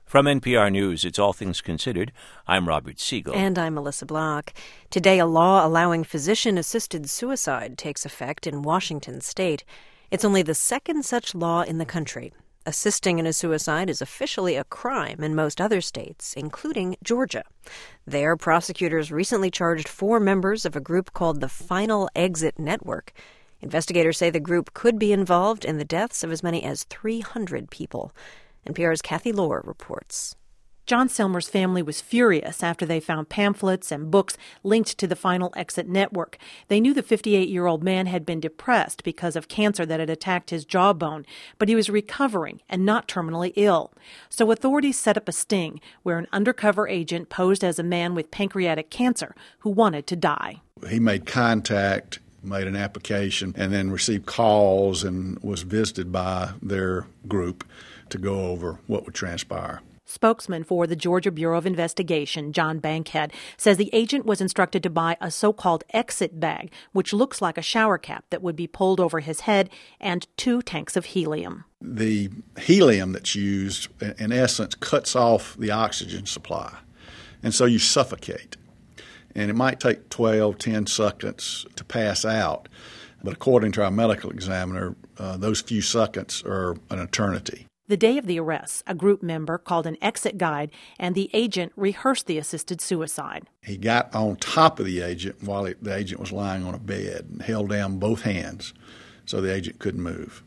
From NPR News, it's All Things Considered. I'm Robert Siegel. And I'm Melissa Block. Today, a law allowing physician-assisted suicide takes effect in Washington state. It's only the second such law in the country. Assisting in a suicide is officially a crime in most other states, including Georgia. There, prosecutors recently charged 4 members of a group called the Final Exit Network. Investigators say the group could be involved in the deaths of as many as 300 people. NPR's Kathy Lohr reports. John Selmer's family was furious after they found pamphlets and books linked to the Final Exit Network. They knew the 58-year-old man had been depressed because of cancer that had attacked his jawbone, but he was recovering and not terminally ill. So authorities set up a sting where an undercover agent posed as a man with pancreatic cancer who wanted to die. He made contact, made an application, and then received calls and was visited by their group to go over what would transpire. Spokesman for the Georgia Bureau of Investigation, John Bankhead, says the agent was instructed to buy a so-called exit bag, which looks like a shower cap that would be pulled over his head, and 2 tanks of helium. The helium that's used, in essence, cuts off the oxygen supply, and so you suffocate. And it might take 10 seconds to pass out, but according to our medical examiner, those few seconds are an eternity. The day of the arrests, a group member called an exit guide, and the agent rehearsed the assisted suicide. He got on top of the agent while the agent was lying on a bed and held down both hands so the agent couldn't move.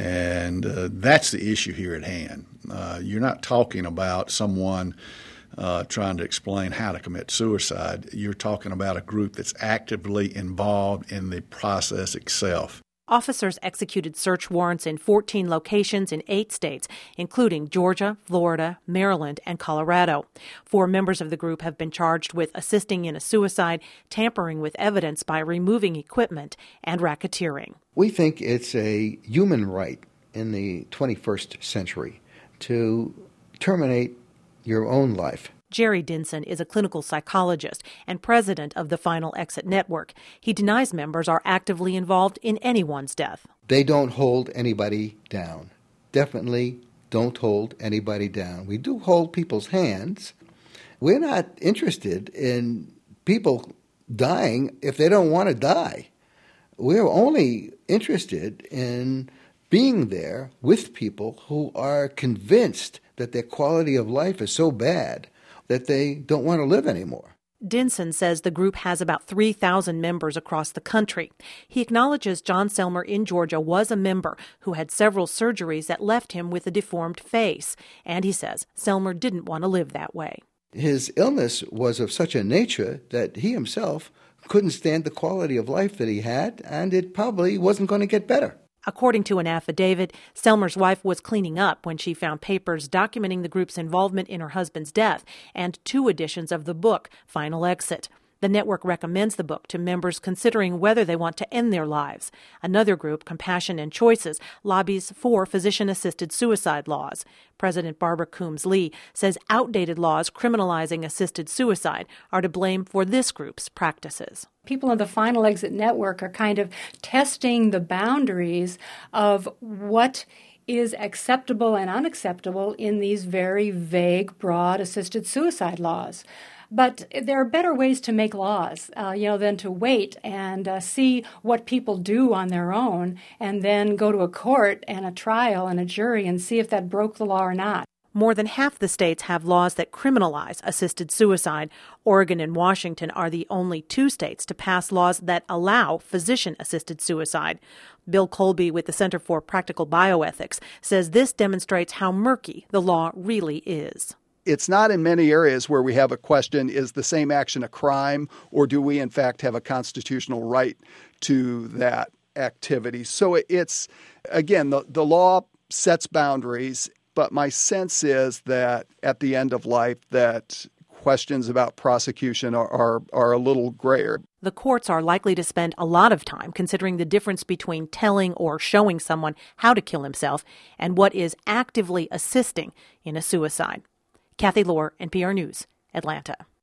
And that's the issue here at hand. You're not talking about someone trying to explain how to commit suicide. You're talking about a group that's actively involved in the process itself. Officers executed search warrants in 14 locations in 8 states, including Georgia, Florida, Maryland, and Colorado. 4 members of the group have been charged with assisting in a suicide, tampering with evidence by removing equipment, and racketeering. We think it's a human right in the 21st century to terminate your own life. Jerry Dinson is a clinical psychologist and president of the Final Exit Network. He denies members are actively involved in anyone's death. They don't hold anybody down. Definitely don't hold anybody down. We do hold people's hands. We're not interested in people dying if they don't want to die. We're only interested in being there with people who are convinced that their quality of life is so bad that they don't want to live anymore. Dinson says the group has about 3,000 members across the country. He acknowledges John Selmer in Georgia was a member who had several surgeries that left him with a deformed face. And he says Selmer didn't want to live that way. His illness was of such a nature that he himself couldn't stand the quality of life that he had, and it probably wasn't going to get better. According to an affidavit, Selmer's wife was cleaning up when she found papers documenting the group's involvement in her husband's death and 2 editions of the book, Final Exit. The network recommends the book to members considering whether they want to end their lives. Another group, Compassion and Choices, lobbies for physician-assisted suicide laws. President Barbara Coombs-Lee says outdated laws criminalizing assisted suicide are to blame for this group's practices. People in the Final Exit Network are kind of testing the boundaries of what is acceptable and unacceptable in these very vague, broad assisted suicide laws. But there are better ways to make laws, than to wait and see what people do on their own and then go to a court and a trial and a jury and see if that broke the law or not. More than half the states have laws that criminalize assisted suicide. Oregon and Washington are the only 2 states to pass laws that allow physician-assisted suicide. Bill Colby with the Center for Practical Bioethics says this demonstrates how murky the law really is. It's not in many areas where we have a question, is the same action a crime, or do we in fact have a constitutional right to that activity? So it's, again, the law sets boundaries, but my sense is that at the end of life that questions about prosecution are a little grayer. The courts are likely to spend a lot of time considering the difference between telling or showing someone how to kill himself and what is actively assisting in a suicide. Kathy Lohr, NPR News, Atlanta.